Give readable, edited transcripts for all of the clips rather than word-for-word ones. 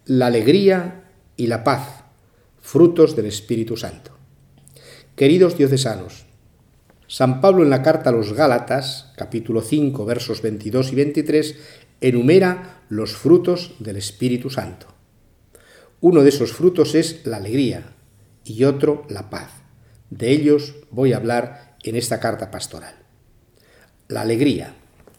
la alegría y la paz, frutos del Espíritu Santo. Queridos diocesanos, San Pablo en la carta a los Gálatas, capítulo 5, versos 22 y 23, enumera los frutos del Espíritu Santo. Uno de esos frutos es la alegría y otro la paz. De ellos voy a hablar en esta carta pastoral. La alegría.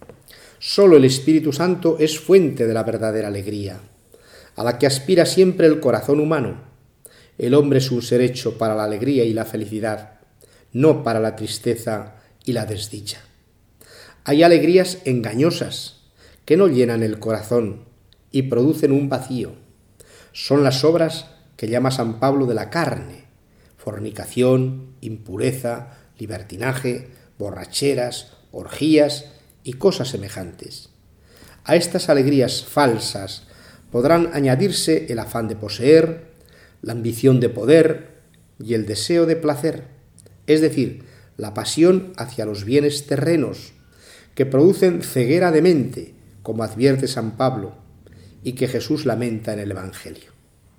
Solo el Espíritu Santo es fuente de la verdadera alegría, a la que aspira siempre el corazón humano. El hombre es un ser hecho para la alegría y la felicidad, no para la tristeza y la desdicha. Hay alegrías engañosas que no llenan el corazón y producen un vacío. Son las obras que llama San Pablo de la carne: fornicación, impureza, libertinaje, borracheras, orgías y cosas semejantes. A estas alegrías falsas podrán añadirse el afán de poseer, la ambición de poder y el deseo de placer, es decir, la pasión hacia los bienes terrenos, que producen ceguera de mente, como advierte San Pablo, y que Jesús lamenta en el Evangelio.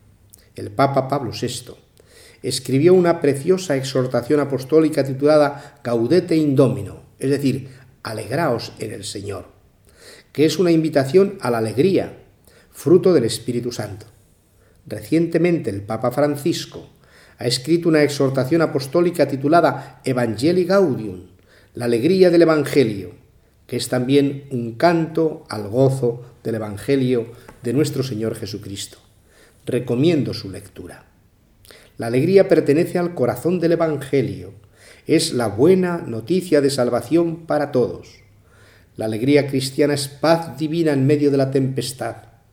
El Papa Pablo VI escribió una preciosa exhortación apostólica titulada Gaudete in Domino, es decir, alegraos en el Señor, que es una invitación a la alegría, fruto del Espíritu Santo. Recientemente el Papa Francisco ha escrito una exhortación apostólica titulada Evangelii Gaudium, la alegría del Evangelio, que es también un canto al gozo del Evangelio de nuestro Señor Jesucristo. Recomiendo su lectura. La alegría pertenece al corazón del Evangelio. Es la buena noticia de salvación para todos. La alegría cristiana es paz divina en medio de la tempestad,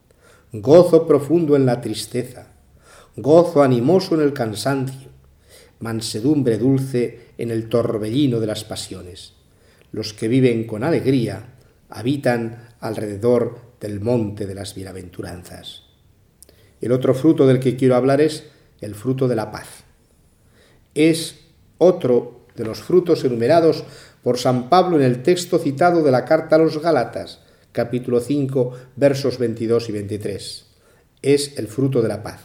gozo profundo en la tristeza, gozo animoso en el cansancio, mansedumbre dulce en el torbellino de las pasiones. Los que viven con alegría habitan alrededor del monte de las bienaventuranzas. El otro fruto del que quiero hablar es el fruto de la paz. Es otro de los frutos enumerados por San Pablo en el texto citado de la carta a los Gálatas, capítulo 5, versos 22 y 23. Es el fruto de la paz.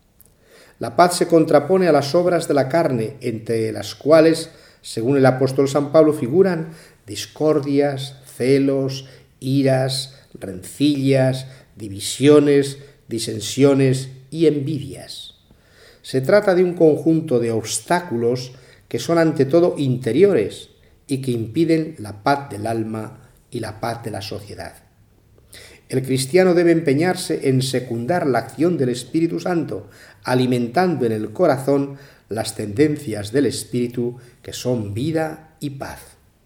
La paz se contrapone a las obras de la carne, entre las cuales, según el apóstol San Pablo, figuran discordias, celos, iras, rencillas, divisiones, disensiones y envidias. Se trata de un conjunto de obstáculos que son ante todo interiores y que impiden la paz del alma y la paz de la sociedad. El cristiano debe empeñarse en secundar la acción del Espíritu Santo, alimentando en el corazón las tendencias del Espíritu que son vida y paz.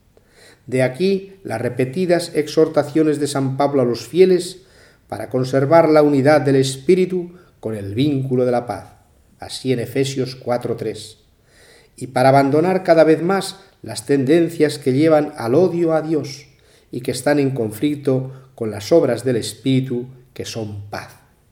De aquí las repetidas exhortaciones de San Pablo a los fieles para conservar la unidad del Espíritu con el vínculo de la paz, así en Efesios 4:3, y para abandonar cada vez más las tendencias que llevan al odio a Dios y que están en conflicto con las obras del Espíritu que son paz.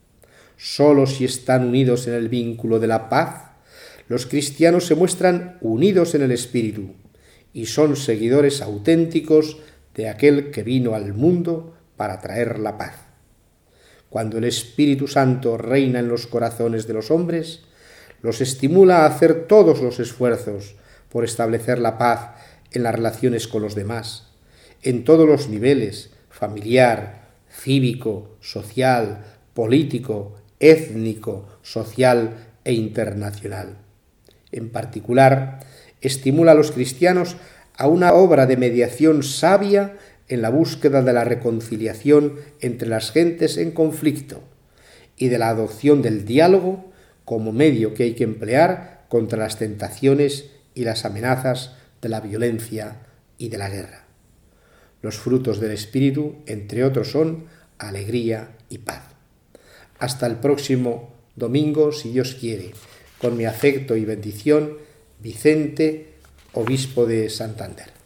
Solo si están unidos en el vínculo de la paz, los cristianos se muestran unidos en el Espíritu y son seguidores auténticos de aquel que vino al mundo para traer la paz. Cuando el Espíritu Santo reina en los corazones de los hombres, los estimula a hacer todos los esfuerzos por establecer la paz en las relaciones con los demás, en todos los niveles: familiar, cívico, social, político, étnico, social e internacional. En particular, estimula a los cristianos a una obra de mediación sabia en la búsqueda de la reconciliación entre las gentes en conflicto y de la adopción del diálogo como medio que hay que emplear contra las tentaciones y las amenazas de la violencia y de la guerra. Los frutos del Espíritu, entre otros, son alegría y paz. Hasta el próximo domingo, si Dios quiere. Con mi afecto y bendición, Vicente, obispo de Santander.